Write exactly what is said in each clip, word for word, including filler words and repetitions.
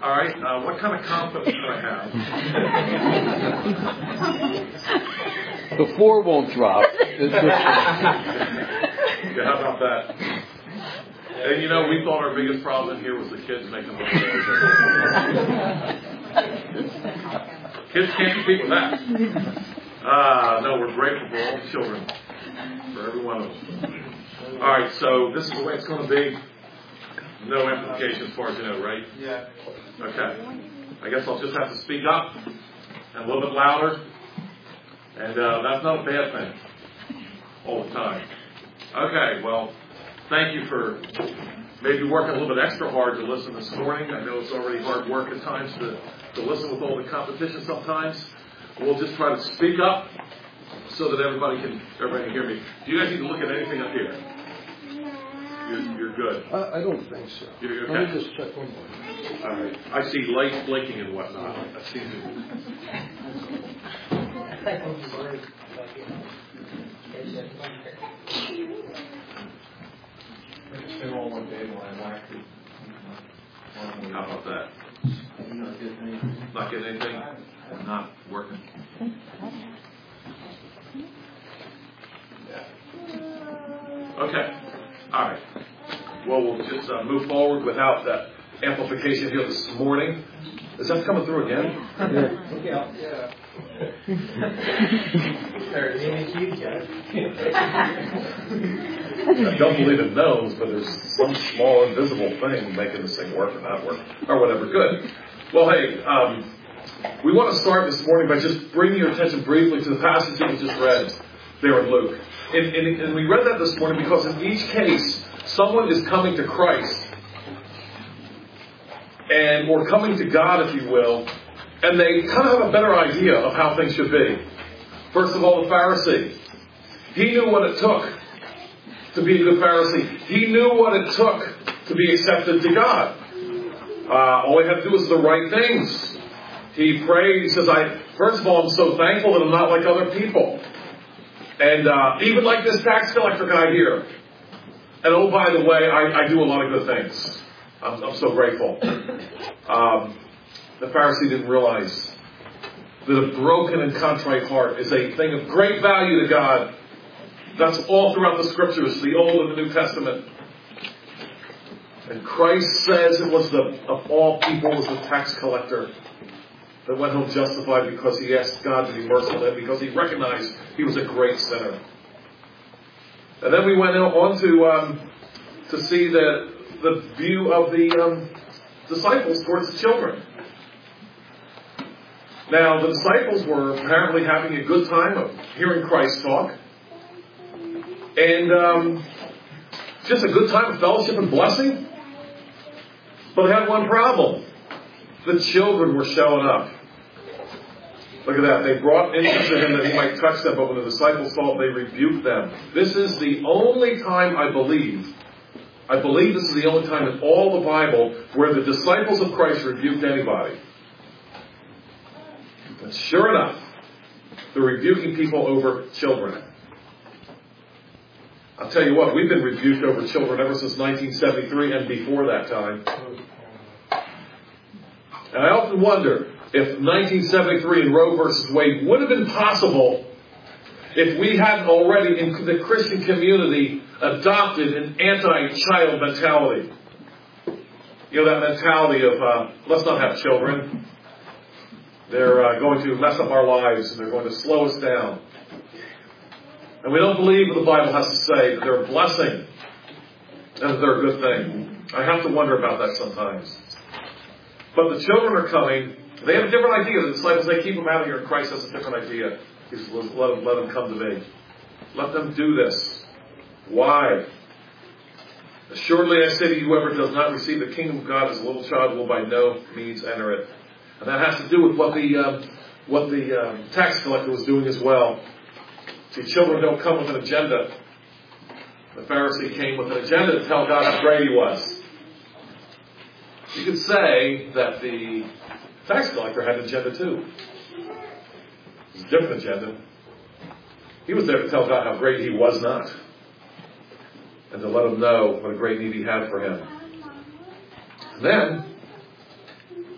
All right, uh, what kind of confidence do I have? The floor won't drop. Yeah, how about that? And you know, we thought our biggest problem here was the kids making the noise. Kids can't compete with that. Uh, no, we're grateful for all the children, for every one of them. All right, so this is the way it's going to be. No amplification as far as you know, right? Yeah. Okay. I guess I'll just have to speak up and a little bit louder. And uh, that's not a bad thing all the time. Okay, well, thank you for maybe working a little bit extra hard to listen this morning. I know it's already hard work at times to, to listen with all the competition sometimes. We'll just try to speak up so that everybody can everybody can hear me. Do you guys need to look at anything up here? You're, you're good. I, I don't think so. You're, you're Let okay. me just check one more. All right. I see lights blinking and whatnot. I see you. How about that? Not getting anything? Not working? Okay. All right. Well, we'll just uh, move forward without that amplification here this morning. Is that coming through again? Yeah. Yeah. I don't believe in gnomes, but there's some small invisible thing making this thing work or not work, or whatever. Good. Well, hey, um, we want to start this morning by just bringing your attention briefly to the passage that we just read there in Luke. And, and, and we read that this morning because in each case, someone is coming to Christ, and or coming to God, if you will, and they kind of have a better idea of how things should be. First of all, the Pharisee. He knew what it took to be a good Pharisee. He knew what it took to be accepted to God. Uh, all he had to do was the right things. He prayed. He says, "I first of all, I'm so thankful that I'm not like other people. And uh, even like this tax collector guy here. And oh, by the way, I, I do a lot of good things. I'm, I'm so grateful." Um, the Pharisee didn't realize that a broken and contrite heart is a thing of great value to God. That's all throughout the Scriptures, the Old and the New Testament. And Christ says it was the, of all people, was the tax collector that went home justified because he asked God to be merciful to him, because he recognized he was a great sinner. And then we went on to um, to see the the view of the um, disciples towards the children. Now, the disciples were apparently having a good time of hearing Christ talk, and um, just a good time of fellowship and blessing. But they had one problem: the children were showing up. Look at that. They brought infants to him that he might touch them, but when the disciples saw it, they rebuked them. This is the only time, I believe, I believe this is the only time in all the Bible where the disciples of Christ rebuked anybody. And sure enough, they're rebuking people over children. I'll tell you what, we've been rebuked over children ever since nineteen seventy-three and before that time. And I often wonder if nineteen seventy-three and Roe versus Wade would have been possible if we hadn't already in the Christian community adopted an anti-child mentality. You know, that mentality of, uh, let's not have children. They're uh, going to mess up our lives and they're going to slow us down. And we don't believe what the Bible has to say, that they're a blessing and that they're a good thing. I have to wonder about that sometimes. But the children are coming. They have a different idea. The disciples, they keep them out of here, and Christ has a different idea. He says, let them, let them come to me. Let them do this. Why? Assuredly I say to you, whoever does not receive the kingdom of God as a little child will by no means enter it. And that has to do with what the um, what the um, tax collector was doing as well. See, children don't come with an agenda. The Pharisee came with an agenda to tell God how great he was. You could say that the tax collector had an agenda too. It was a different agenda. He was there to tell God how great he was not. And to let him know what a great need he had for him. And then,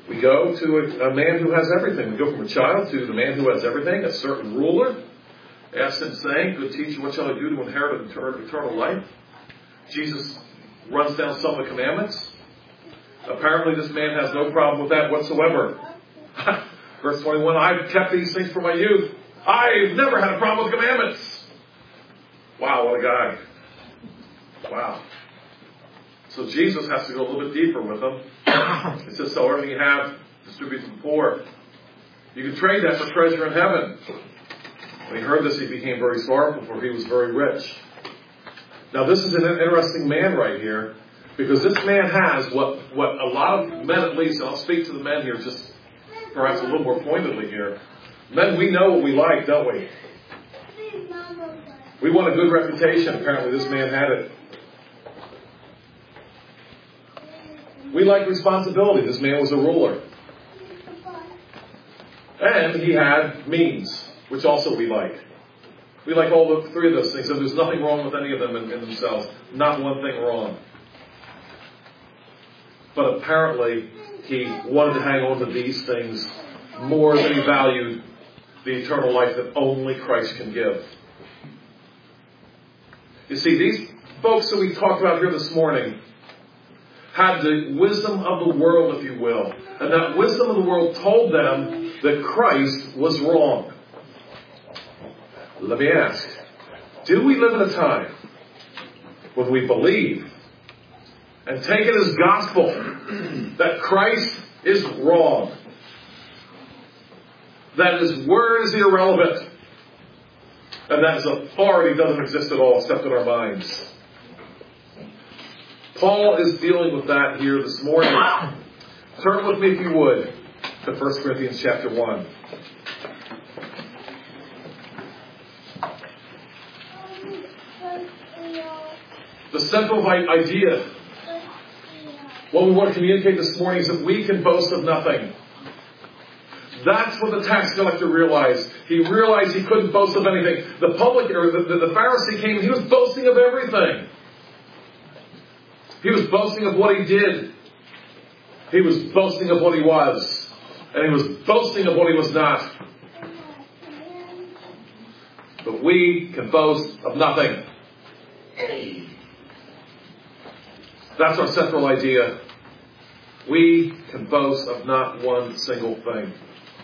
We go to a, a man who has everything. We go from a child to the man who has everything, a certain ruler. Asked him, saying, "Good teacher, what shall I do to inherit eternal life?" Jesus runs down some of the commandments. Apparently this man has no problem with that whatsoever. Verse twenty-one, "I've kept these things from my youth. I've never had a problem with commandments." Wow, what a guy. Wow. So Jesus has to go a little bit deeper with him. He says, "Sell everything you have, distribute to the poor. You can trade that for treasure in heaven." When he heard this, he became very sorrowful, for he was very rich. Now this is an interesting man right here, because this man has what, what a lot of men, at least, and I'll speak to the men here just perhaps a little more pointedly here. Men, we know what we like, don't we? We want a good reputation. Apparently this man had it. We like responsibility. This man was a ruler. And he had means, which also we like. We like all the three of those things, and there's nothing wrong with any of them in, in themselves. Not one thing wrong. But apparently, he wanted to hang on to these things more than he valued the eternal life that only Christ can give. You see, these folks that we talked about here this morning had the wisdom of the world, if you will. And that wisdom of the world told them that Christ was wrong. Let me ask, do we live in a time when we believe and take it as gospel that Christ is wrong? That his word is irrelevant. And that his authority doesn't exist at all except in our minds. Paul is dealing with that here this morning. Turn with me, if you would, to First Corinthians chapter one. The central idea, what we want to communicate this morning, is that we can boast of nothing. That's what the tax collector realized. He realized he couldn't boast of anything. The public, or the, the, the Pharisee came, he was boasting of everything. He was boasting of what he did. He was boasting of what he was. And he was boasting of what he was not. But we can boast of nothing. That's our central idea. We can boast of not one single thing.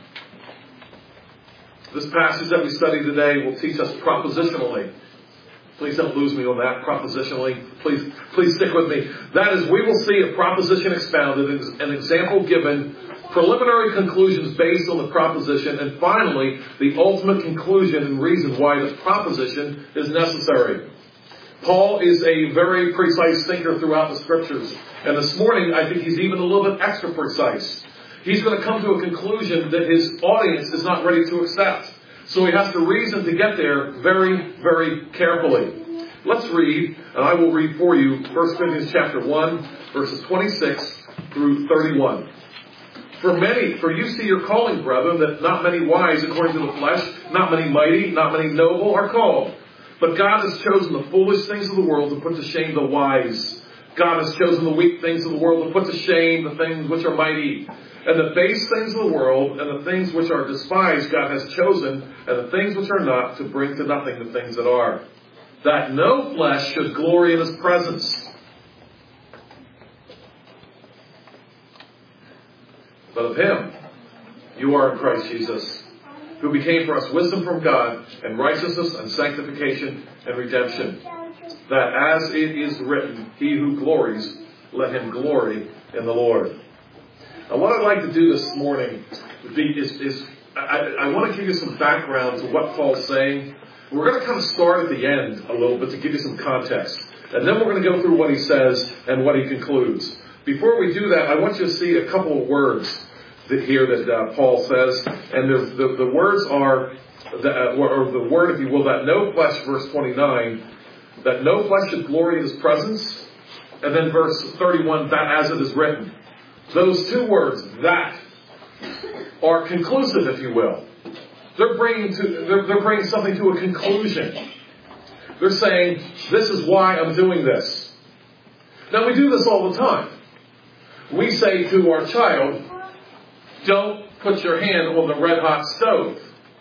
This passage that we study today will teach us propositionally. Please don't lose me on that, propositionally. Please, please stick with me. That is, we will see a proposition expounded, an example given, preliminary conclusions based on the proposition, and finally, the ultimate conclusion and reason why the proposition is necessary. Paul is a very precise thinker throughout the Scriptures. And this morning, I think he's even a little bit extra precise. He's going to come to a conclusion that his audience is not ready to accept. So he has to reason to get there very, very carefully. Let's read, and I will read for you First Corinthians chapter one, verses twenty-six through thirty-one. For many, for you see your calling, brethren, that not many wise according to the flesh, not many mighty, not many noble are called. But God has chosen the foolish things of the world to put to shame the wise. God has chosen the weak things of the world to put to shame the things which are mighty. And the base things of the world and the things which are despised God has chosen, and the things which are not, to bring to nothing the things that are, that no flesh should glory in his presence. But of him you are in Christ Jesus, who became for us wisdom from God, and righteousness and sanctification and redemption. That as it is written, he who glories, let him glory in the Lord. Now what I'd like to do this morning is, is I, I want to give you some background to what Paul's saying. We're going to kind of start at the end a little bit to give you some context. And then we're going to go through what he says and what he concludes. Before we do that, I want you to see a couple of words that here that uh, Paul says. And the, the, the words are, the, uh, or the word, if you will, that no flesh, verse twenty-nine, that no flesh should glory in his presence. And then verse thirty-one, that as it is written. Those two words, that, are conclusive, if you will. They're bringing to they're, they're bringing something to a conclusion. They're saying, this is why I'm doing this. Now we do this all the time. We say to our child, don't put your hand on the red hot stove.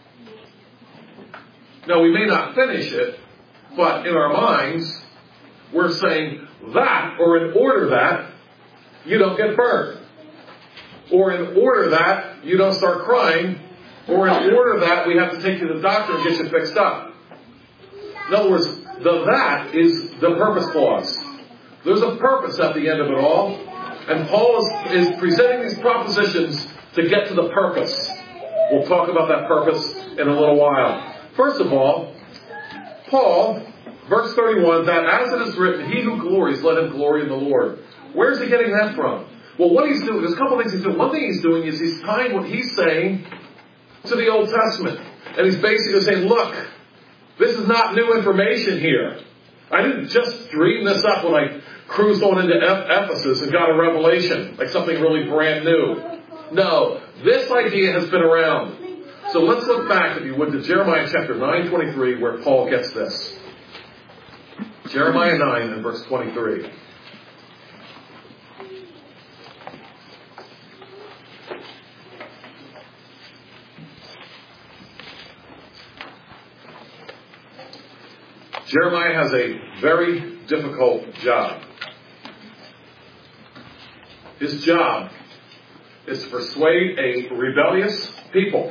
Now, we may not finish it, but in our minds, we're saying that, or in order that, you don't get burned. Or in order that, you don't start crying. Or in order that, we have to take you to the doctor and get you fixed up. In other words, the that is the purpose clause. There's a purpose at the end of it all. And Paul is, is presenting these propositions to get to the purpose. We'll talk about that purpose in a little while. First of all, Paul, verse thirty-one, that as it is written, he who glories, let him glory in the Lord. Where's he getting that from? Well, what he's doing, there's a couple of things he's doing. One thing he's doing is he's tying what he's saying to the Old Testament. And he's basically saying, look, this is not new information here. I didn't just dream this up when I cruised on into Ephesus and got a revelation, like something really brand new. No, this idea has been around. So let's look back, if you would, to Jeremiah chapter nine twenty-three, where Paul gets this. Jeremiah nine and verse twenty-three. Jeremiah has a very difficult job. His job is to persuade a rebellious people.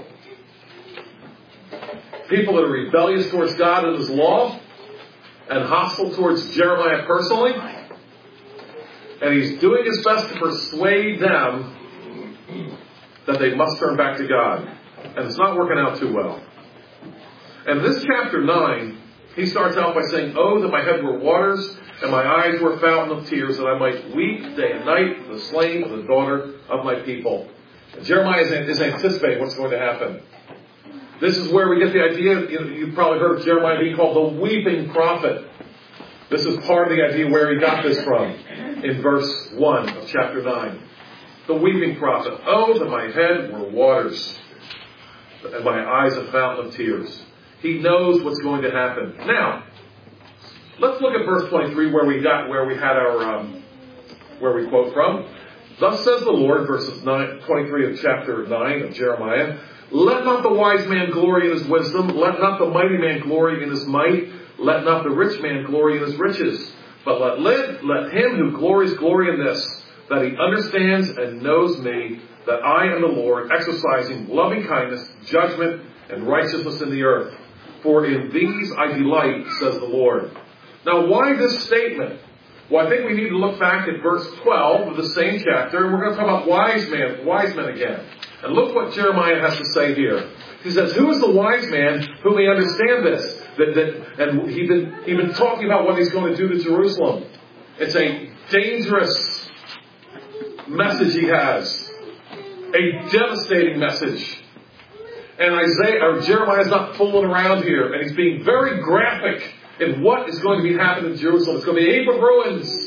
People that are rebellious towards God and His law and hostile towards Jeremiah personally. And he's doing his best to persuade them that they must turn back to God. And it's not working out too well. And this chapter nine, he starts out by saying, oh, that my head were waters, and my eyes were a fountain of tears, that I might weep day and night for the slain of the daughter of my people. And Jeremiah is, is anticipating what's going to happen. This is where we get the idea, you know, you've probably heard of Jeremiah being called the weeping prophet. This is part of the idea where he got this from, in verse one of chapter nine. The weeping prophet. Oh, that my head were waters, and my eyes a fountain of tears. He knows what's going to happen. Now, let's look at verse twenty-three, where we got, where we had our, um, where we quote from. Thus says the Lord, verses nine, twenty-three of chapter nine of Jeremiah. Let not the wise man glory in his wisdom. Let not the mighty man glory in his might. Let not the rich man glory in his riches. But let, let, let him who glories glory in this, that he understands and knows me, that I am the Lord, exercising loving kindness, judgment, and righteousness in the earth. For in these I delight, says the Lord. Now, why this statement? Well, I think we need to look back at verse twelve of the same chapter, and we're going to talk about wise man, wise men again. And look what Jeremiah has to say here. He says, who is the wise man who may understand this? That, that, and he's been, he been talking about what he's going to do to Jerusalem. It's a dangerous message he has. A devastating message. And Isaiah, or Jeremiah is not fooling around here. And he's being very graphic in what is going to be happening in Jerusalem. It's going to be a heap of ruins.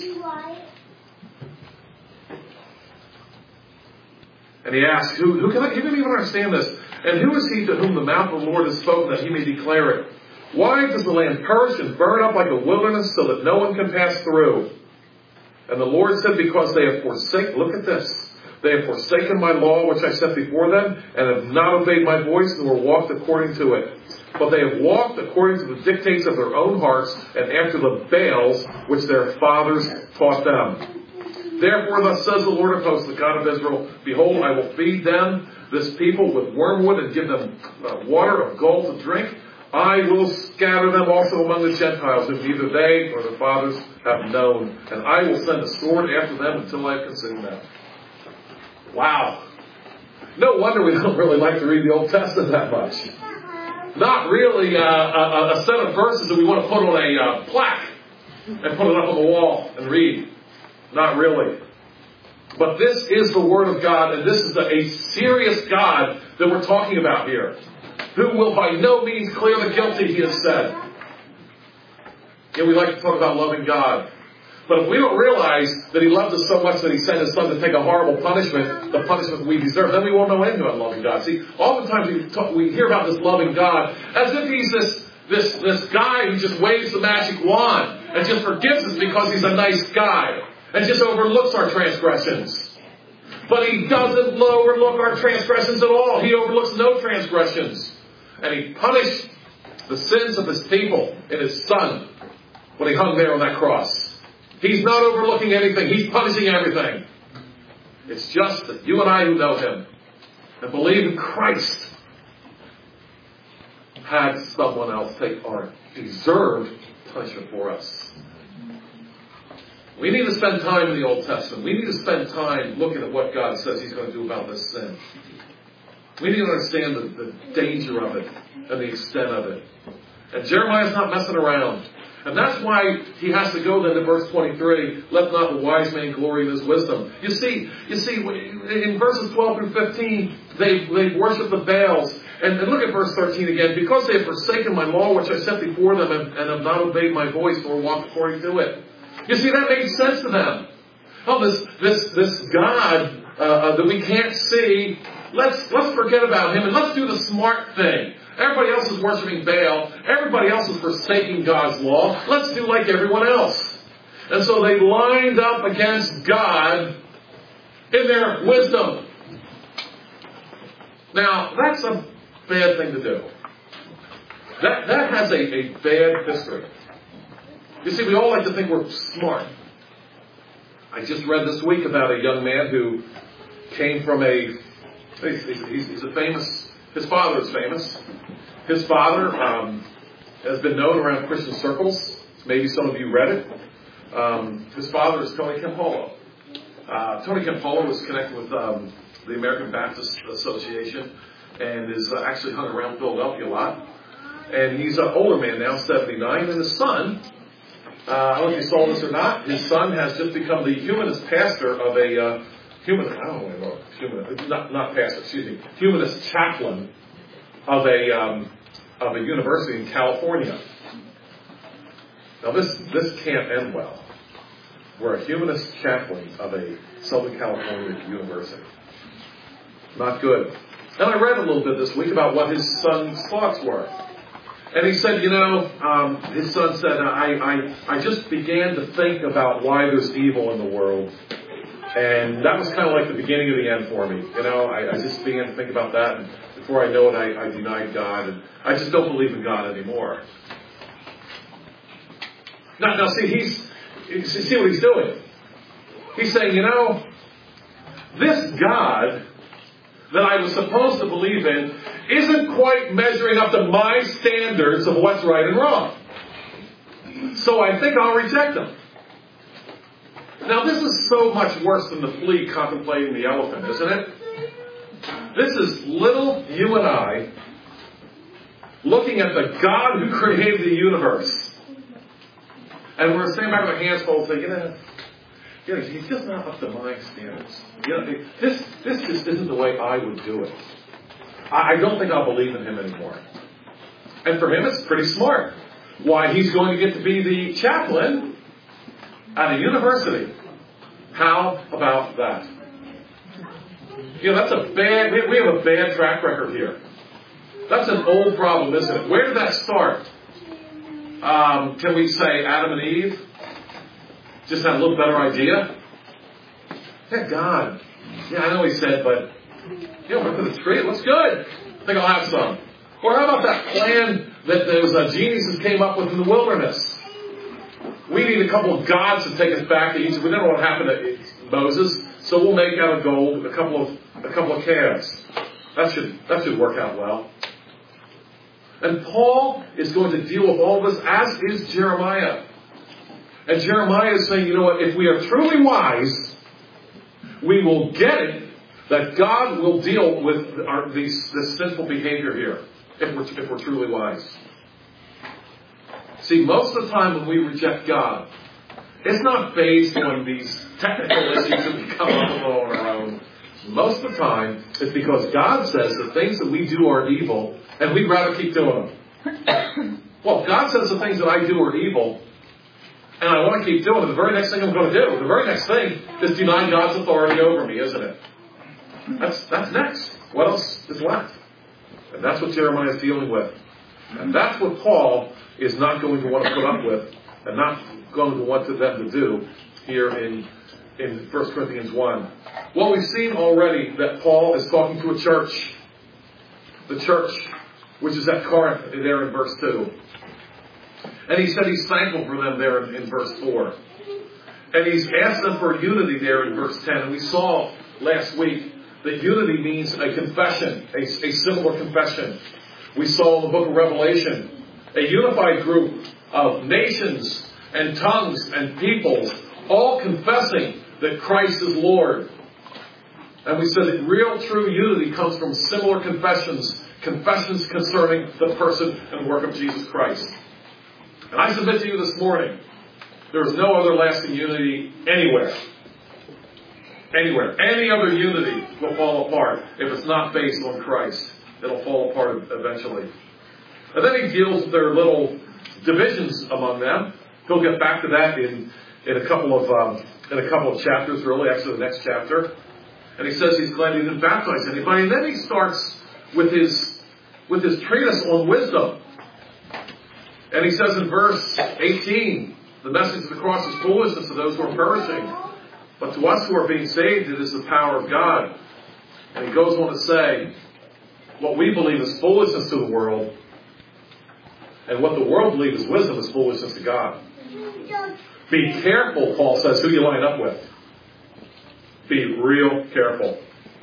And he asks, who, who can I, he didn't even understand this. And who is he to whom the mouth of the Lord has spoken that he may declare it? Why does the land perish and burn up like a wilderness so that no one can pass through? And the Lord said, because they have forsaken, look at this. They have forsaken my law which I set before them, and have not obeyed my voice, nor walked according to it. But they have walked according to the dictates of their own hearts, and after the Baals which their fathers taught them. Therefore, thus says the Lord of hosts, the God of Israel, behold, I will feed them, this people, with wormwood, and give them uh, water of gall to drink. I will scatter them also among the Gentiles, whom neither they nor their fathers have known. And I will send a sword after them until I have consumed them. Wow. No wonder we don't really like to read the Old Testament that much. Not really uh, a, a set of verses that we want to put on a uh, plaque and put it up on the wall and read. Not really. But this is the Word of God, and this is a, a serious God that we're talking about here, who will by no means clear the guilty, he has said. And we like to talk about loving God. But if we don't realize that he loved us so much that he sent his son to take a horrible punishment, the punishment we deserve, then we won't know anything about loving God. See, oftentimes we, talk, we hear about this loving God as if he's this, this, this guy who just waves the magic wand and just forgives us because he's a nice guy and just overlooks our transgressions. But He doesn't overlook our transgressions at all. He overlooks no transgressions. And He punished the sins of His people in His Son when He hung there on that cross. He's not overlooking anything. He's punishing everything. It's just that you and I who know Him and believe in Christ had someone else take our deserved punishment for us. We need to spend time in the Old Testament. We need to spend time looking at what God says He's going to do about this sin. We need to understand the, the danger of it and the extent of it. And Jeremiah's not messing around. And that's why he has to go then to verse twenty-three, let not the wise man glory in his wisdom. You see, you see, in verses twelve through fifteen, they, they worship the Baals. And, and look at verse thirteen again. Because they have forsaken my law, which I set before them, and, and have not obeyed my voice, nor walked according to it. You see, that made sense to them. Oh, this, this, this God uh, uh, that we can't see, let's, let's forget about Him and let's do the smart thing. Everybody else is worshiping Baal. Everybody else is forsaking God's law. Let's do like everyone else. And so they lined up against God in their wisdom. Now, that's a bad thing to do. That, that has a, a bad history. You see, we all like to think we're smart. I just read this week about a young man who came from a... He's, he's a famous... His father is famous. His father um, has been known around Christian circles. Maybe some of you read it. Um, his father is Tony Campolo. Uh, Tony Campolo was connected with um, the American Baptist Association and is uh, actually hung around Philadelphia a lot. And he's an older man now, seventy-nine. And his son, uh, I don't know if you saw this or not, his son has just become the humanist pastor of a... Uh, Human, I don't know, human, not, not pastor, excuse me, humanist chaplain of a um, of a university in California. Now this this can't end well. We're a humanist chaplain of a Southern California university. Not good. And I read a little bit this week about what his son's thoughts were. And he said, you know, um, his son said, I, I, I just began to think about why there's evil in the world. And that was kind of like the beginning of the end for me. You know, I, I just began to think about that. And before I know it, I, I denied God. And I just don't believe in God anymore. Now, now see, he's, see what he's doing. He's saying, you know, this God that I was supposed to believe in isn't quite measuring up to my standards of what's right and wrong. So I think I'll reject him. Now, this is so much worse than the flea contemplating the elephant, isn't it? This is little you and I looking at the God who created the universe. And we're standing back with our hands full saying, you know, you know, he's just not up to my standards. You know, this, this just isn't the way I would do it. I, I don't think I'll believe in him anymore. And for him, it's pretty smart. Why, he's going to get to be the chaplain at a university. How about that? You know, that's a bad, we have a bad track record here. That's an old problem, isn't it? Where did that start? Um, can we say Adam and Eve just had a little better idea? Yeah, God. Yeah, I know he said, but, you know, look at the tree. It looks good. I think I'll have some. Or how about that plan that those uh, geniuses came up with in the wilderness? We need a couple of gods to take us back to Egypt. We don't know what happened to Moses, so we'll make out of gold a couple of a couple of calves. That should that should work out well. And Paul is going to deal with all this, as is Jeremiah. And Jeremiah is saying, you know what? If we are truly wise, we will get it that God will deal with our, these, this sinful behavior here. If we're if we're truly wise. See, most of the time when we reject God, it's not based on these technical issues that we come up with on our own. Most of the time, it's because God says the things that we do are evil, and we'd rather keep doing them. Well, God says the things that I do are evil, and I want to keep doing them. The very next thing I'm going to do, the very next thing is deny God's authority over me, isn't it? That's, that's next. What else is left? And that's what Jeremiah is dealing with. And that's what Paul is not going to want to put up with and not going to want them to do here in, in First Corinthians one. Well, we've seen already that Paul is talking to a church. The church, which is at Corinth, there in verse two. And he said he's thankful for them there in, in verse four. And he's asked them for unity there in verse ten. And we saw last week that unity means a confession, a, a similar confession. We saw in the book of Revelation a unified group of nations and tongues and peoples all confessing that Christ is Lord. And we said that real true unity comes from similar confessions, confessions concerning the person and work of Jesus Christ. And I submit to you this morning, there is no other lasting unity anywhere. Anywhere. Any other unity will fall apart if it's not based on Christ. It'll fall apart eventually. And then he deals with their little divisions among them. He'll get back to that in, in a couple of um, in a couple of chapters, really, actually the next chapter. And he says he's glad he didn't baptize anybody. And then he starts with his with his treatise on wisdom. And he says in verse eighteen, the message of the cross is foolishness to those who are perishing. But to us who are being saved, it is the power of God. And he goes on to say, what we believe is foolishness to the world, and what the world believes is wisdom is foolishness to God. Be careful, Paul says, who you line up with. Be real careful.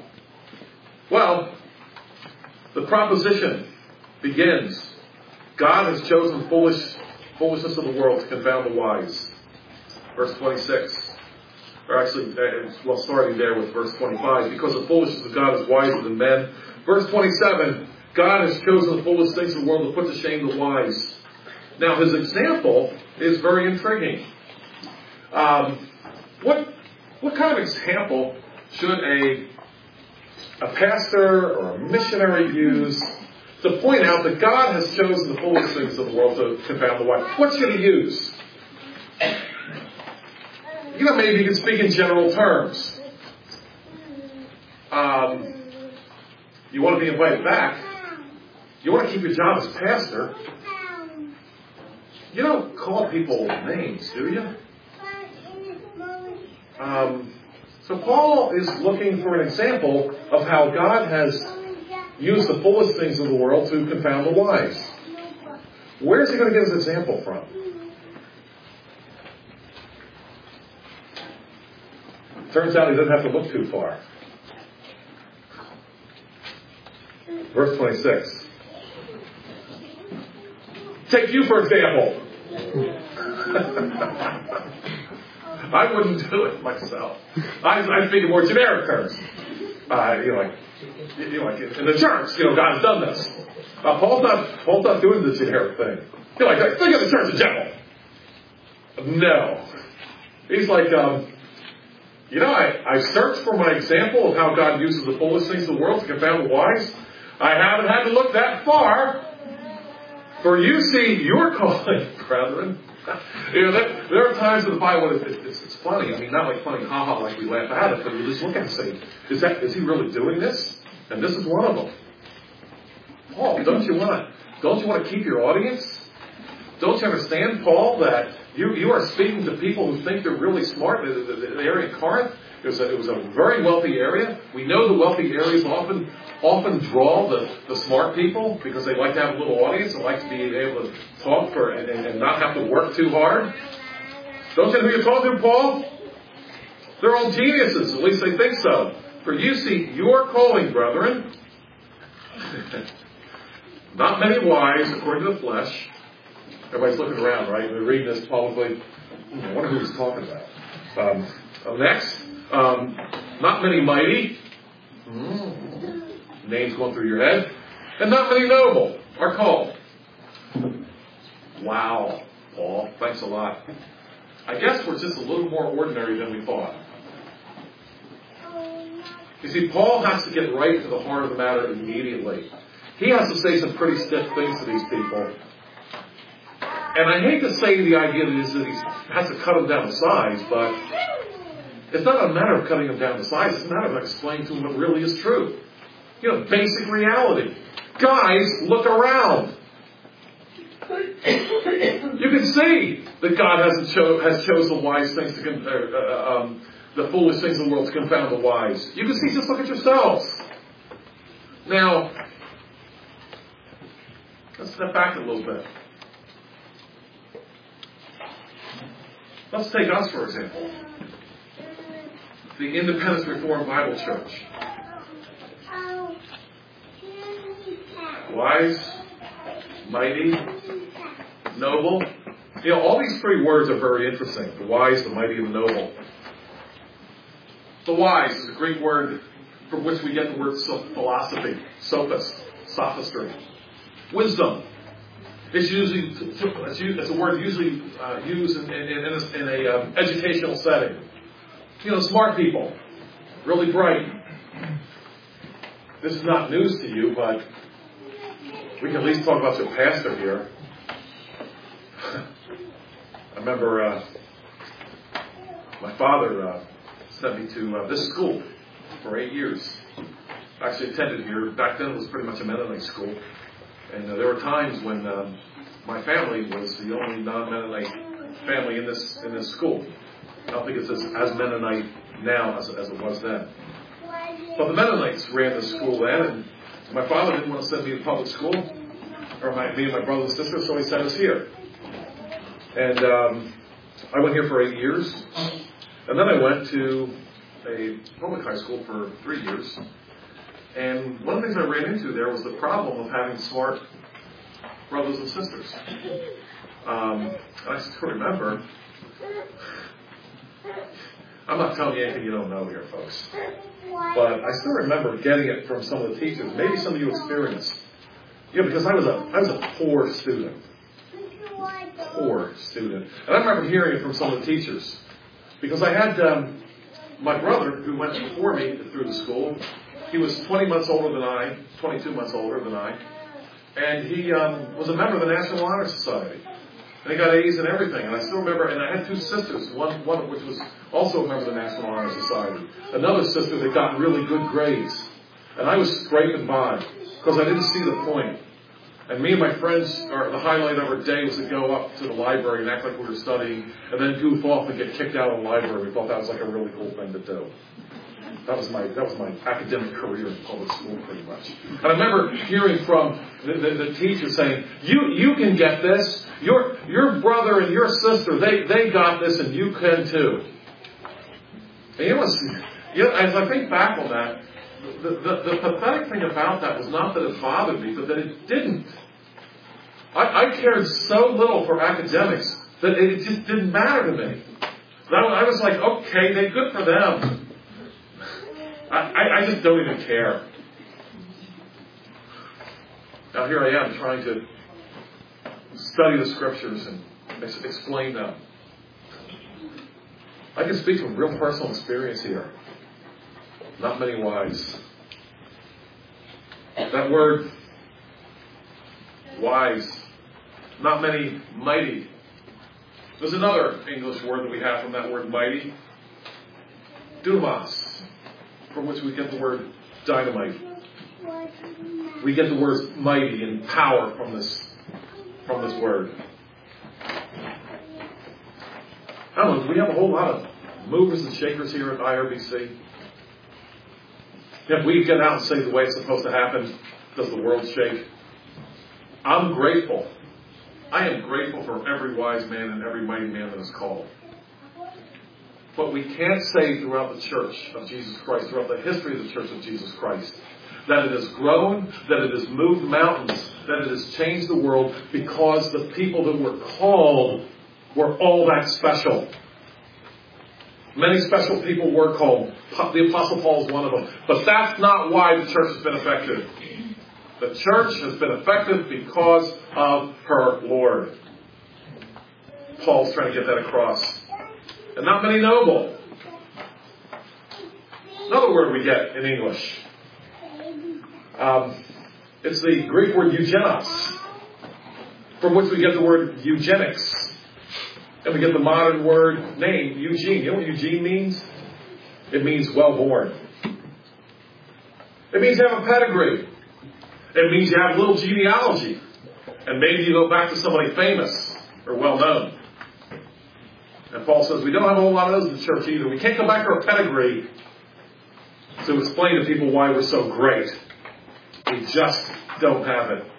Well, the proposition begins. God has chosen foolish, foolishness of the world to confound the wise. Verse twenty-six. Or actually, well, starting there with verse twenty-five. Because the foolishness of God is wiser than men. Verse twenty-seven. God has chosen the foolish things of the world to put to shame the wise. Now, his example is very intriguing. Um, what what kind of example should a a pastor or a missionary use to point out that God has chosen the foolish things of the world to confound the wise? What should he use? You know, maybe you can speak in general terms. Um, you want to be invited back. You want to keep your job as pastor. You don't call people names, do you? Um, so Paul is looking for an example of how God has used the foolish things of the world to confound the wise. Where's he going to get his example from? Turns out he doesn't have to look too far. Verse twenty-six. Take you for example. I wouldn't do it myself. I, I speak in more generic terms. Uh, you know, like, you know, like in the church, you know, God's done this. Uh, Paul's not, Paul's not doing the generic thing. You know, like, think of the church in general. No. He's like, um, you know, I, I searched for my example of how God uses the foolish things of the world to confound the wise. I haven't had to look that far. For you see your calling, brethren. You know, that, there are times in the Bible when it's, it's, it's funny. I mean, not like funny, haha, like we laugh at it, but you just look at it and say, is that, is he really doing this? And this is one of them. Paul, don't you want to, don't you want to keep your audience? Don't you understand, Paul, that you, you are speaking to people who think they're really smart? The, the, the area of Corinth, it was, a, it was a very wealthy area. We know the wealthy areas often often draw the, the smart people because they like to have a little audience and like to be able to talk for and, and, and not have to work too hard. Don't you know who you're talking to, Paul? They're all geniuses, at least they think so. For you see your calling, brethren. Not many wise according to the flesh. Everybody's looking around, right? They're reading this publicly. I wonder who he's talking about. Um, next, um, not many mighty. Mm. Names going through your head. And not many noble are called. Wow, Paul, thanks a lot. I guess we're just a little more ordinary than we thought. You see, Paul has to get right to the heart of the matter immediately. He has to say some pretty stiff things to these people. And I hate to say the idea that he has to cut them down to size, but it's not a matter of cutting them down to size. It's a matter of explaining to them what really is true. You know, basic reality. Guys, look around. You can see that God hasn't cho- has chosen wise things to con- uh, um, the foolish things of the world to confound the wise. You can see, just look at yourselves. Now, let's step back a little bit. Let's take us, for example. The Independence Reformed Bible Church. Wise, mighty, noble. You know, all these three words are very interesting. The wise, the mighty, and the noble. The wise is a Greek word from which we get the word philosophy, sophist, sophistry. Wisdom. It's usually it's a word usually uh, used in, in, in a, in a um, educational setting. You know, smart people, really bright. This is not news to you, but we can at least talk about your pastor here. I remember uh, my father uh, sent me to uh, this school for eight years. I actually attended here. Back then it was pretty much a Mennonite school. And uh, there were times when um, my family was the only non-Mennonite family in this in this school. I don't think it's as, as Mennonite now as, as it was then. But the Mennonites ran the school then, and my father didn't want to send me to public school, or my, me and my brother and sister, so he sent us here. And um, I went here for eight years, and then I went to a public high school for three years. And one of the things I ran into there was the problem of having smart brothers and sisters. Um, and I still remember, I'm not telling you anything you don't know here, folks, but I still remember getting it from some of the teachers. Maybe some of you experienced. You know, because I was a I was a poor student. Poor student. And I remember hearing it from some of the teachers. Because I had um, my brother, who went before me through the school. He was twenty months older than I, twenty-two months older than I. And he um, was a member of the National Honor Society. And he got A's and everything. And I still remember, and I had two sisters, one, one of which was also a member of the National Honor Society. Another sister that got really good grades. And I was scraping by because I didn't see the point. And me and my friends, or the highlight of our day was to go up to the library and act like we were studying, and then goof off and get kicked out of the library. We thought that was like a really cool thing to do. That was my that was my academic career in public school, pretty much. And I remember hearing from the, the, the teacher saying, "You you can get this. Your your brother and your sister, they they got this, and you can too." And it was, you know, as I think back on that, the, the the pathetic thing about that was not that it bothered me, but that it didn't. I, I cared so little for academics that it just didn't matter to me. I was like, okay, they good for them. I, I just don't even care. Now here I am trying to study the scriptures and ex- explain them. I can speak from real personal experience here. Not many wise. That word, wise. Not many mighty. There's another English word that we have from that word mighty. Dunamis. From which we get the word dynamite. We get the words mighty and power from this from this word. I don't know, do we have a whole lot of movers and shakers here at I R B C? If we get out and say the way it's supposed to happen, does the world shake? I'm grateful. I am grateful for every wise man and every mighty man that is called. But we can't say throughout the church of Jesus Christ, throughout the history of the church of Jesus Christ, that it has grown, that it has moved mountains, that it has changed the world because the people that were called were all that special. Many special people were called. The Apostle Paul is one of them. But that's not why the church has been effective. The church has been effective because of her Lord. Paul's trying to get that across. And not many noble. Another word we get in English. Um, it's the Greek word eugenos, from which we get the word eugenics. And we get the modern word name, Eugene. You know what Eugene means? It means well-born. It means you have a pedigree. It means you have a little genealogy. And maybe you go back to somebody famous or well-known. And Paul says we don't have a whole lot of those in the church either. We can't go back to our pedigree to explain to people why we're so great. We just don't have it.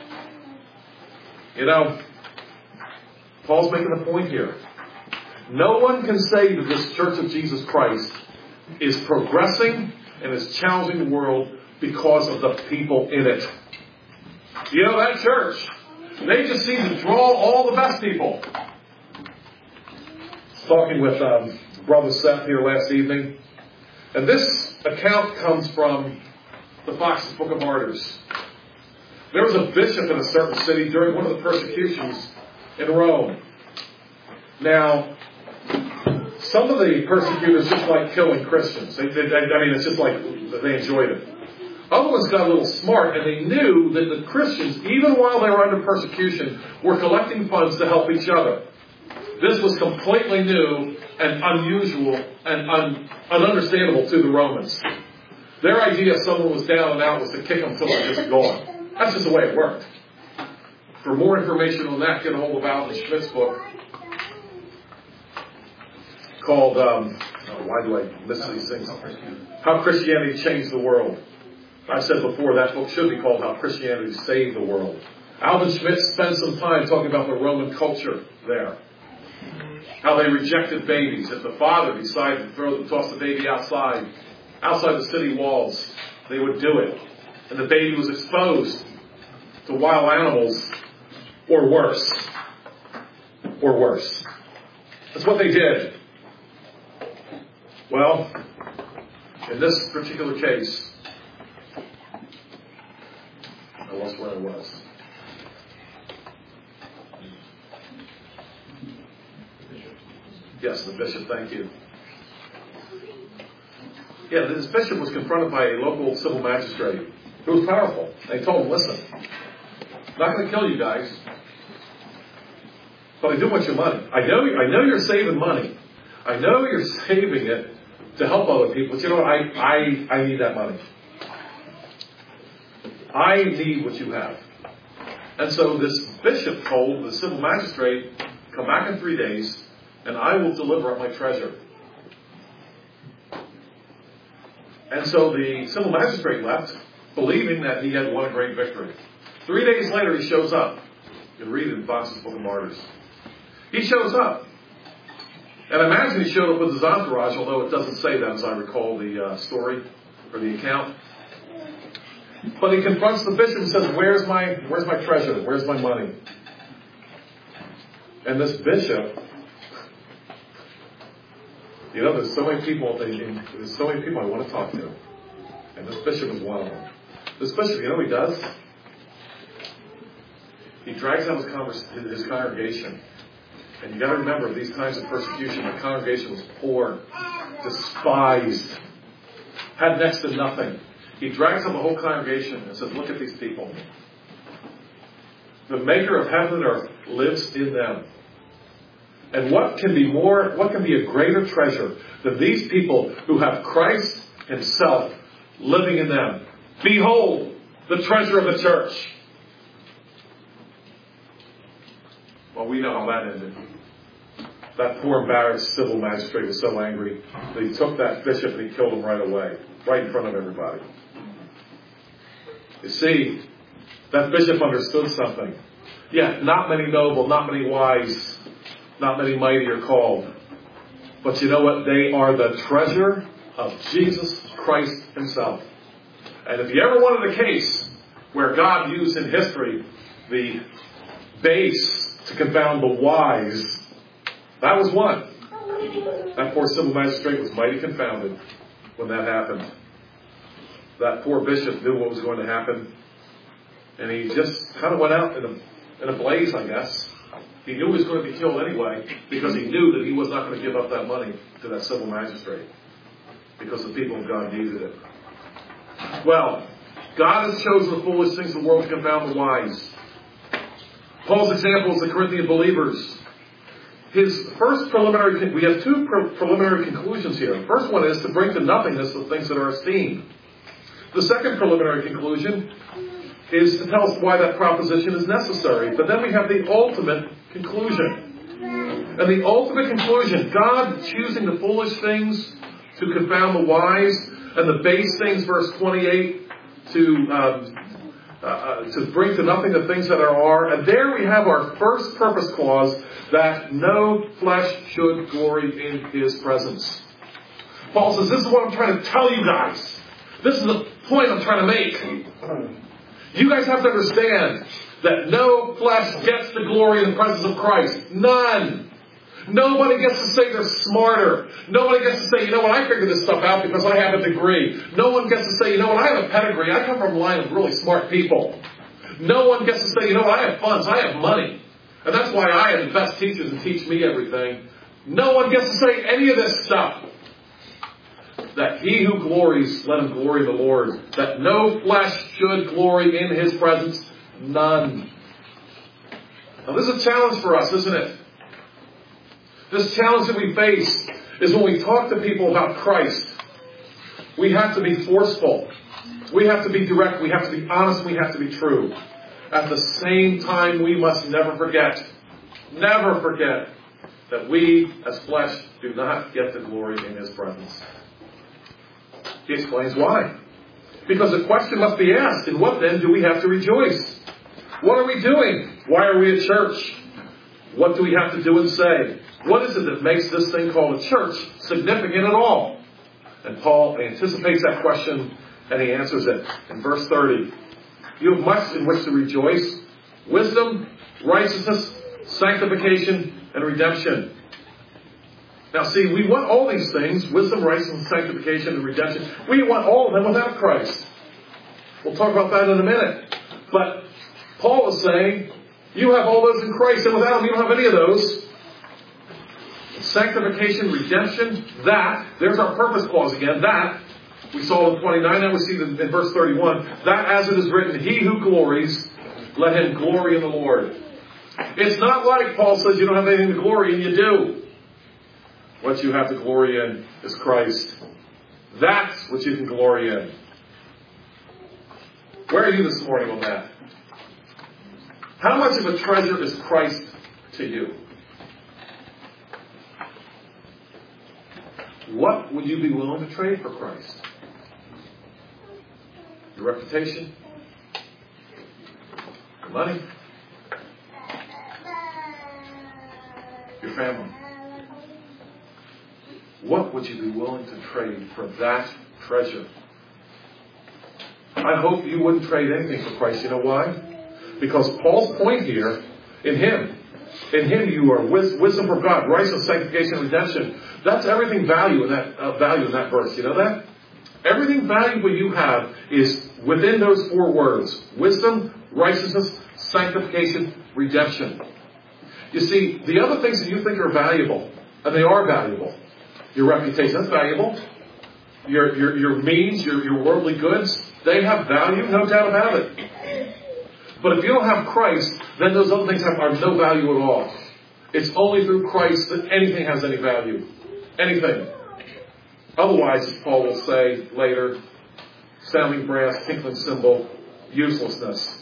You know, Paul's making a point here. No one can say that this Church of Jesus Christ is progressing and is challenging the world because of the people in it. You know, that church, they just seem to draw all the best people. I was talking with um, Brother Seth here last evening, and this account comes from the Fox's Book of Martyrs. There was a bishop in a certain city during one of the persecutions in Rome. Now, some of the persecutors just like killing Christians. They, they, I mean, it's just like they enjoyed it. Other ones got a little smart, and they knew that the Christians, even while they were under persecution, were collecting funds to help each other. This was completely new and unusual and un, ununderstandable to the Romans. Their idea if someone was down and out was to kick them until they were just gone. That's just the way it worked. For more information on that, get a hold of Alvin Schmidt's book called, um, oh, why do I miss these things? How Christianity Changed the World. I've said before that book should be called How Christianity Saved the World. Alvin Schmidt spent some time talking about the Roman culture there. How they rejected babies. If the father decided to throw, toss the baby outside, outside the city walls, they would do it. And the baby was exposed to wild animals, or worse. Or worse. That's what they did. Well, in this particular case, I lost where I was. Yes, the bishop, thank you. Yeah, this bishop was confronted by a local civil magistrate who was powerful. They told him, listen, I'm not going to kill you guys, but I do want your money. I know, I know you're saving money. I know you're saving it to help other people, but you know what? I, I, I need that money. I need what you have. And so this bishop told the civil magistrate, come back in three days, and I will deliver up my treasure. And so the civil magistrate left, believing that he had won a great victory. Three days later, he shows up. You can read it in Fox's Book of Martyrs. He shows up. And I imagine he showed up with his entourage, although it doesn't say that as I recall the uh, story or the account. But he confronts the bishop and says, Where's my, where's my treasure? Where's my money? And this bishop, you know, there's so many people, there's so many people I want to talk to. And this bishop is one of them. This bishop, you know what he does? He drags out his, converse, his congregation. And you got to remember, these times of persecution, the congregation was poor, despised, had next to nothing. He drags up the whole congregation and says, look at these people. The maker of heaven and earth lives in them. And what can be more, what can be a greater treasure than these people who have Christ himself living in them? Behold, the treasure of the church. Well, we know how that ended. That poor embarrassed civil magistrate was so angry that he took that bishop and he killed him right away, right in front of everybody. You see, that bishop understood something. Yeah, not many noble, not many wise, not many mighty are called. But you know what? They are the treasure of Jesus Christ himself. And if you ever wanted a case where God used in history the base to confound the wise, that was one. That poor civil magistrate was mighty confounded when that happened. That poor bishop knew what was going to happen. And he just kind of went out in a, in a blaze, I guess. He knew he was going to be killed anyway, because he knew that he was not going to give up that money to that civil magistrate, because the people of God needed it. Well, God has chosen the foolish things of the world to confound the wise. Paul's example is the Corinthian believers. His first preliminary, we have two pre- preliminary conclusions here. The first one is to bring to nothingness the things that are esteemed. The second preliminary conclusion is to tell us why that proposition is necessary. But then we have the ultimate conclusion. And the ultimate conclusion, God choosing the foolish things to confound the wise, and the base things, verse twenty-eight, to um, uh, to bring to nothing the things that are are. And there we have our first purpose clause, that no flesh should glory in His presence. Paul says, this is what I'm trying to tell you guys. This is the point I'm trying to make. You guys have to understand that no flesh gets the glory in the presence of Christ. None. Nobody gets to say they're smarter. Nobody gets to say, you know what, I figured this stuff out because I have a degree. No one gets to say, you know what, I have a pedigree. I come from a line of really smart people. No one gets to say, you know what, I have funds. I have money. And that's why I have the best teachers and teach me everything. No one gets to say any of this stuff. That he who glories, let him glory in the Lord. That no flesh should glory in His presence. None. Now this is a challenge for us, isn't it? This challenge that we face is when we talk to people about Christ, we have to be forceful. We have to be direct. We have to be honest. We have to be true. At the same time, we must never forget, never forget that we as flesh do not get the glory in His presence. He explains why. Because the question must be asked, in what then do we have to rejoice? What are we doing? Why are we at church? What do we have to do and say? What is it that makes this thing called a church significant at all? And Paul anticipates that question, and he answers it in verse thirty. You have much in which to rejoice. Wisdom, righteousness, sanctification, and redemption. Now see, we want all these things, wisdom, righteousness, sanctification, and redemption. We want all of them without Christ. We'll talk about that in a minute. But Paul is saying, you have all those in Christ, and without them you don't have any of those. Sanctification, redemption, that, there's our purpose clause again, that, we saw in twenty-nine, now we see in verse thirty-one, that as it is written, he who glories, let him glory in the Lord. It's not like Paul says you don't have anything to glory in, you do. What you have to glory in is Christ. That's what you can glory in. Where are you this morning on that? How much of a treasure is Christ to you? What would you be willing to trade for Christ? Your reputation? Your money? Your family? What would you be willing to trade for that treasure? I hope you wouldn't trade anything for Christ. You know why? Because Paul's point here, in Him, in Him you are wisdom from God, righteousness, sanctification, redemption. That's everything value in that uh, value in that verse. You know that? Everything valuable you have is within those four words: wisdom, righteousness, sanctification, redemption. You see, the other things that you think are valuable, and they are valuable. Your reputation, that's valuable. Your your your means, your, your worldly goods, they have value, no doubt about it. But if you don't have Christ, then those other things have, are no value at all. It's only through Christ that anything has any value. Anything. Otherwise, as Paul will say later, sounding brass, tinkling cymbal, uselessness.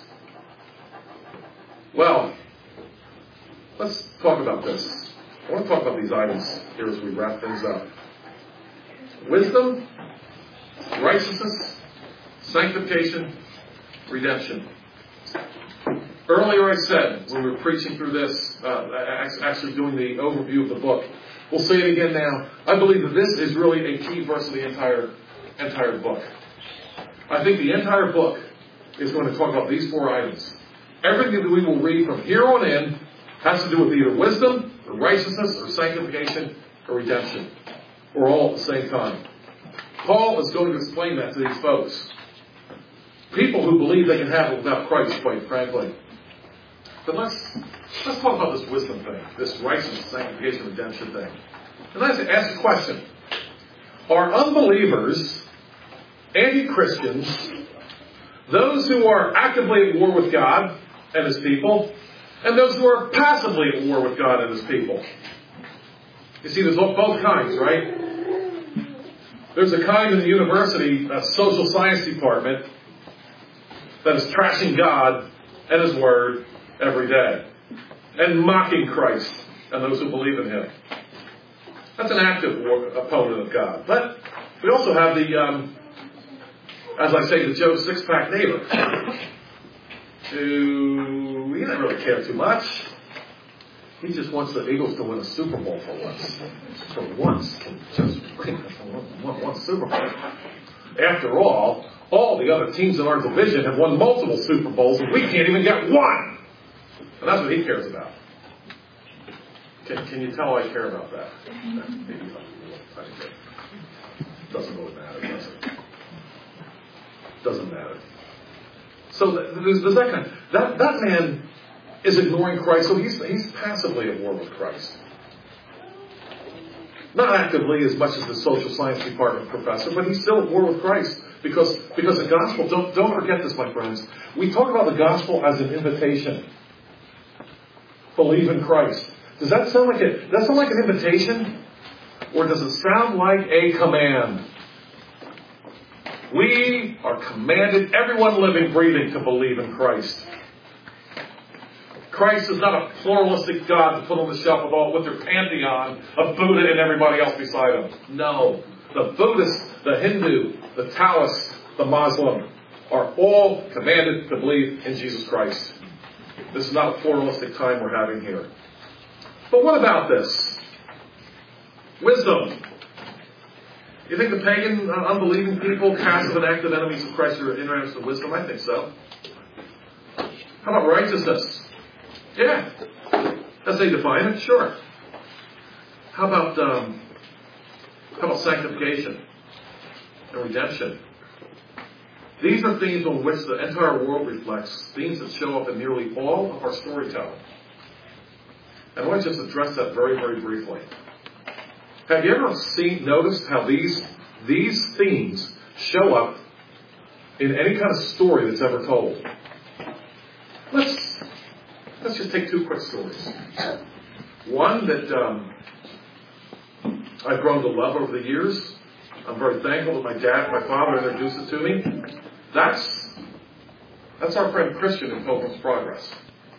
Well, let's talk about this. I want to talk about these items here as we wrap things up. Wisdom, righteousness, sanctification, redemption. Earlier I said, when we were preaching through this, uh, actually doing the overview of the book, we'll say it again now, I believe that this is really a key verse of the entire, entire book. I think the entire book is going to talk about these four items. Everything that we will read from here on in has to do with either wisdom, or righteousness, or sanctification, or redemption. Or all at the same time. Paul is going to explain that to these folks. People who believe they can have it without Christ, quite frankly. But let's let's talk about this wisdom thing, this righteousness, sanctification, redemption thing. And let's ask a question. Are unbelievers, anti-Christians, those who are actively at war with God and His people, and those who are passively at war with God and His people? You see, there's both kinds, right? There's a kind in the university, a social science department, that is trashing God and His Word every day. And mocking Christ and those who believe in Him. That's an active war, opponent of God. But we also have the, um, as I say, the Joe six-pack neighbor, who he doesn't really care too much. He just wants the Eagles to win a Super Bowl for once. For once, can just win one, one Super Bowl. After all, all the other teams in our division have won multiple Super Bowls, and we can't even get one. And that's what he cares about. Can, can you tell I care about that? Maybe a tiny bit. Doesn't really matter, does it? Doesn't matter. So there's, there's that kind. That that man is ignoring Christ, so he's he's passively at war with Christ. Not actively as much as the social science department professor, but he's still at war with Christ. Because because the gospel, don't don't forget this, my friends. We talk about the gospel as an invitation. Believe in Christ. Does that sound like a, does that sound like an invitation? Or does it sound like a command? We are commanded, everyone living, breathing, to believe in Christ. Christ is not a pluralistic God to put on the shelf with all with their pantheon of Buddha and everybody else beside him. No. The Buddhist, the Hindu, the Taoist, the Muslim are all commanded to believe in Jesus Christ. This is not a pluralistic time we're having here. But what about this? Wisdom. You think the pagan, uh, unbelieving people, passive and active enemies of Christ, are interested in wisdom? I think so. How about righteousness? Yeah. As they define it, sure. How about um, how about sanctification and redemption? These are themes on which the entire world reflects, themes that show up in nearly all of our storytelling. And I want to just address that very, very briefly. Have you ever seen, noticed how these, these themes show up in any kind of story that's ever told? Let's, let's just take two quick stories. One that um, I've grown to love over the years. I'm very thankful that my dad, my father introduced it to me. That's, that's our friend Christian in Pilgrim's Progress.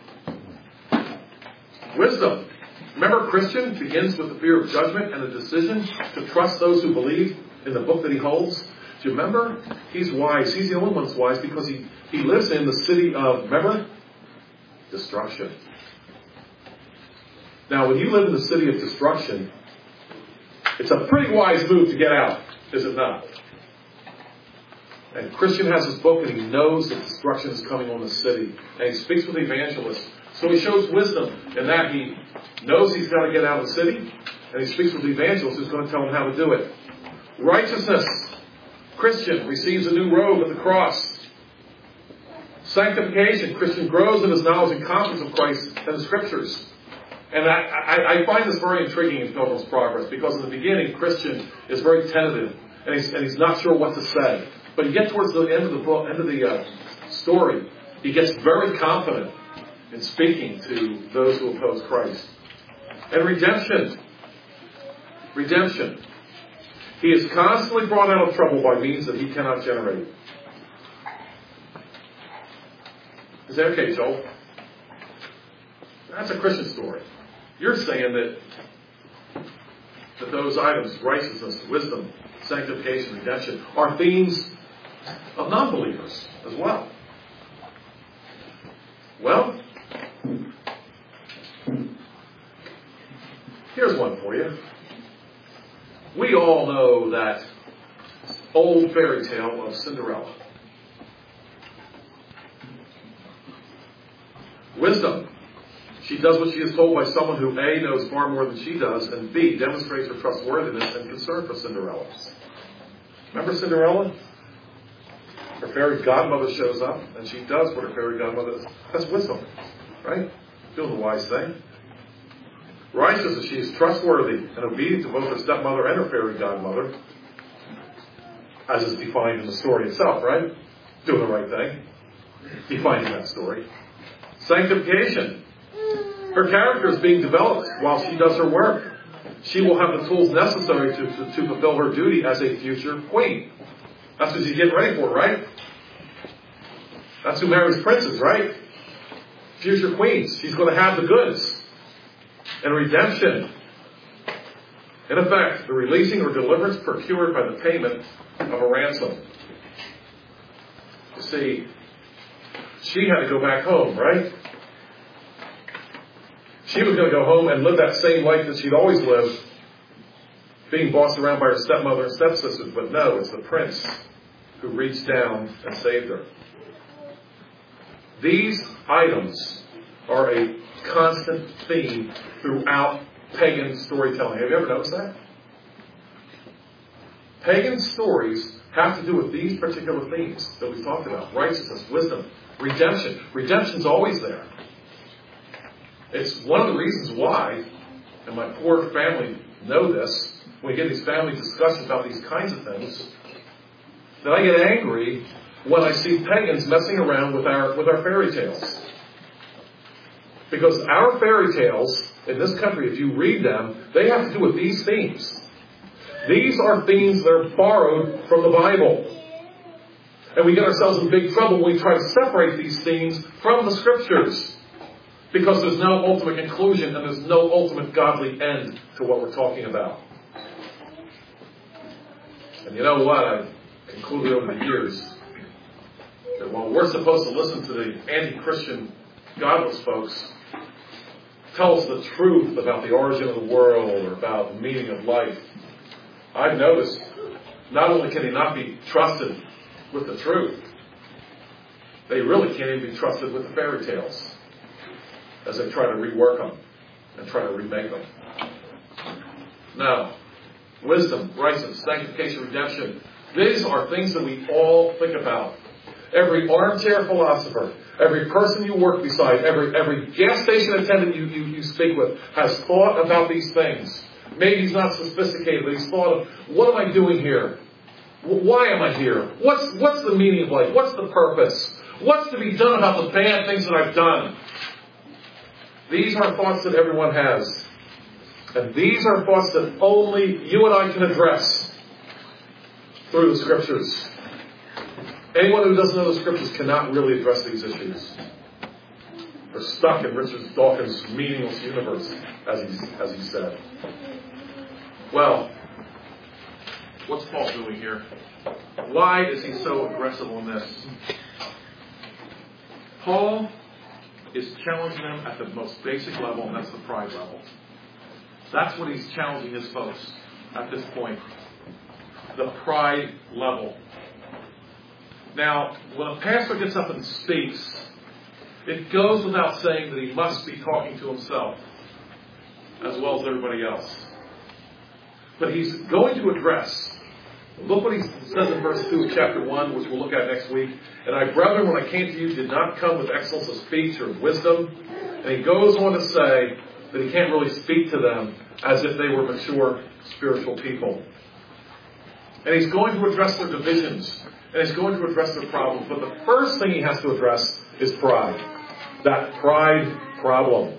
Wisdom. Remember, Christian begins with the fear of judgment and a decision to trust those who believe in the book that he holds. Do you remember? He's wise. He's the only one that's wise because he, he lives in the city of, remember? Destruction. Now, when you live in the city of destruction, it's a pretty wise move to get out, is it not? And Christian has his book and he knows that destruction is coming on the city. And he speaks with the evangelist. So he shows wisdom in that he knows he's got to get out of the city. And he speaks with the evangelist who's going to tell him how to do it. Righteousness. Christian receives a new robe at the cross. Sanctification. Christian grows in his knowledge and confidence of Christ and the Scriptures. And I, I, I find this very intriguing in Pilgrim's Progress because in the beginning, Christian is very tentative. And he's, and he's not sure what to say. But you get towards the end of the book, end of the uh, story, he gets very confident in speaking to those who oppose Christ. And redemption. Redemption. He is constantly brought out of trouble by means that he cannot generate. Is that okay, Joel? That's a Christian story. You're saying that, that those items, righteousness, wisdom, sanctification, redemption, are themes of non-believers as well. Well, here's one for you. We all know that old fairy tale of Cinderella. Wisdom. She does what she is told by someone who A, knows far more than she does, and B, demonstrates her trustworthiness and concern for Cinderella. Remember Cinderella? Her fairy godmother shows up, and she does what her fairy godmother does. That's wisdom, right? Doing the wise thing. Righteousness, she is trustworthy and obedient to both her stepmother and her fairy godmother, as is defined in the story itself, right? Doing the right thing. Defining that story. Sanctification. Her character is being developed while she does her work. She will have the tools necessary to, to, to fulfill her duty as a future queen. That's what she's getting ready for, right? That's who marries princes, right? Future queens. She's going to have the goods. and redemption. In effect, the releasing or deliverance procured by the payment of a ransom. You see, she had to go back home, right? She was going to go home and live that same life that she'd always lived, being bossed around by her stepmother and stepsisters. But no, it's the prince who reached down and saved her. These items are a constant theme throughout pagan storytelling. Have you ever noticed that? Pagan stories have to do with these particular themes that we talked about. Righteousness, wisdom, redemption. Redemption's always there. It's one of the reasons why, and my poor family know this, when we get these family discussions about these kinds of things, that I get angry when I see pagans messing around with our with our fairy tales. Because our fairy tales in this country, if you read them, they have to do with these themes. These are themes that are borrowed from the Bible. And we get ourselves in big trouble when we try to separate these themes from the Scriptures. Because there's no ultimate conclusion and there's no ultimate godly end to what we're talking about. And you know what? I've concluded over the years that while we're supposed to listen to the anti-Christian godless folks tell us the truth about the origin of the world or about the meaning of life, I've noticed not only can they not be trusted with the truth, they really can't even be trusted with the fairy tales as they try to rework them and try to remake them. Now, wisdom, righteousness, sanctification, redemption. These are things that we all think about. Every armchair philosopher, every person you work beside, every every gas station attendant you, you, you speak with has thought about these things. Maybe he's not sophisticated, but he's thought of, what am I doing here? Why am I here? What's what's the meaning of life? What's the purpose? What's to be done about the bad things that I've done? These are thoughts that everyone has. And these are thoughts that only you and I can address through the Scriptures. Anyone who doesn't know the Scriptures cannot really address these issues. They're stuck in Richard Dawkins' meaningless universe, as he, as he said. Well, what's Paul doing here? Why is he so aggressive on this? Paul is challenging them at the most basic level, and that's the pride level. That's what he's challenging his folks at this point. The pride level. Now, when a pastor gets up and speaks, it goes without saying that he must be talking to himself as well as everybody else. But he's going to address, look what he says in verse two of chapter one, which we'll look at next week. And I, brethren, when I came to you, did not come with excellence of speech or of wisdom. And he goes on to say that he can't really speak to them as if they were mature spiritual people. And he's going to address their divisions. And he's going to address their problems. But the first thing he has to address is pride. That pride problem.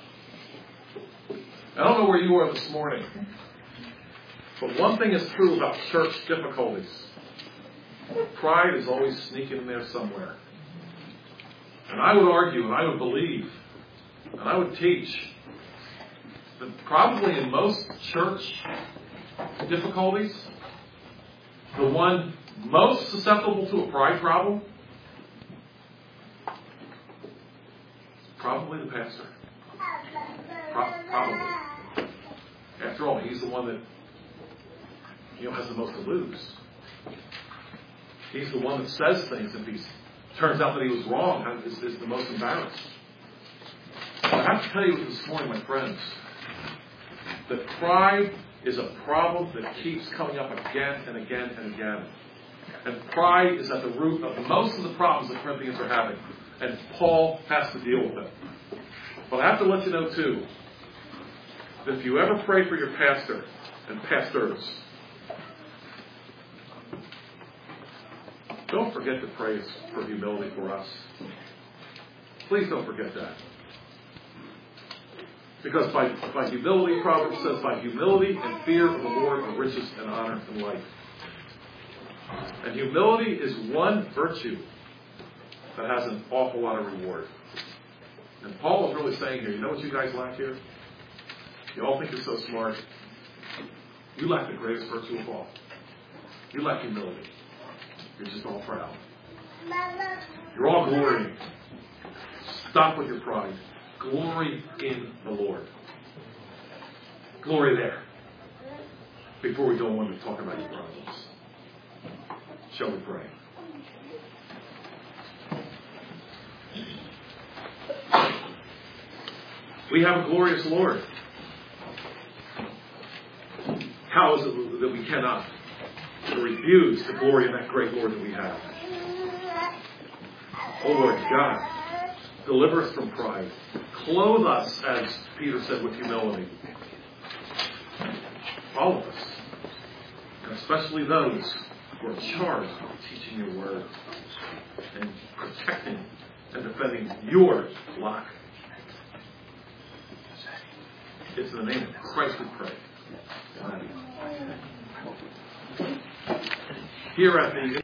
I don't know where you are this morning. But one thing is true about church difficulties. Pride is always sneaking in there somewhere. And I would argue, and I would believe, and I would teach, that probably in most church difficulties, the one most susceptible to a pride problem is probably the pastor. Pro- probably. After all, he's the one that, you know, has the most to lose. He's the one that says things. If he turns out that he was wrong, is, is the most embarrassed. I have to tell you this morning, my friends, that pride is a problem that keeps coming up again and again and again. And pride is at the root of most of the problems the Corinthians are having. And Paul has to deal with it. But I have to let you know, too, that if you ever pray for your pastor and pastors, don't forget to pray for humility for us. Please don't forget that. Because by, by humility, Proverbs says, by humility and fear of the Lord are riches and honor and life. And humility is one virtue that has an awful lot of reward. And Paul is really saying here, you know what you guys lack here? You all think you're so smart. You lack the greatest virtue of all. You lack humility. You're just all proud. You're all glorying. Stop with your pride. Glory in the Lord. Glory there. Before we go on to talk about your problems. Shall we pray? We have a glorious Lord. How is it that we cannot refuse the glory in that great Lord that we have? Oh Lord God, deliver us from pride. Clothe us, as Peter said, with humility. All of us. And especially those who are charged with teaching your word and protecting and defending your flock. It's in the name of Christ we pray. Amen. Here at the